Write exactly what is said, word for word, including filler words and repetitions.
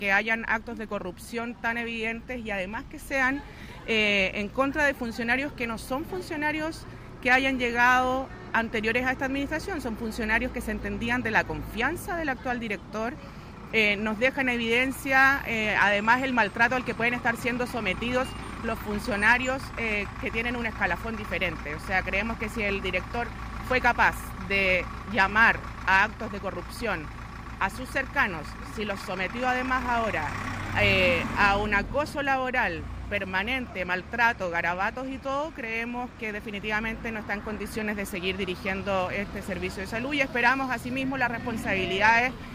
que hayan actos de corrupción tan evidentes y además que sean eh, en contra de funcionarios que no son funcionarios que hayan llegado anteriores a esta administración, son funcionarios que se entendían de la confianza del actual director. Eh, nos deja en evidencia eh, además el maltrato al que pueden estar siendo sometidos los funcionarios eh, que tienen un escalafón diferente. O sea, creemos que si el director fue capaz de llamar a actos de corrupción a sus cercanos, si los sometió además ahora eh, a un acoso laboral permanente, maltrato, garabatos y todo, creemos que definitivamente no está en condiciones de seguir dirigiendo este servicio de salud y esperamos asimismo las responsabilidades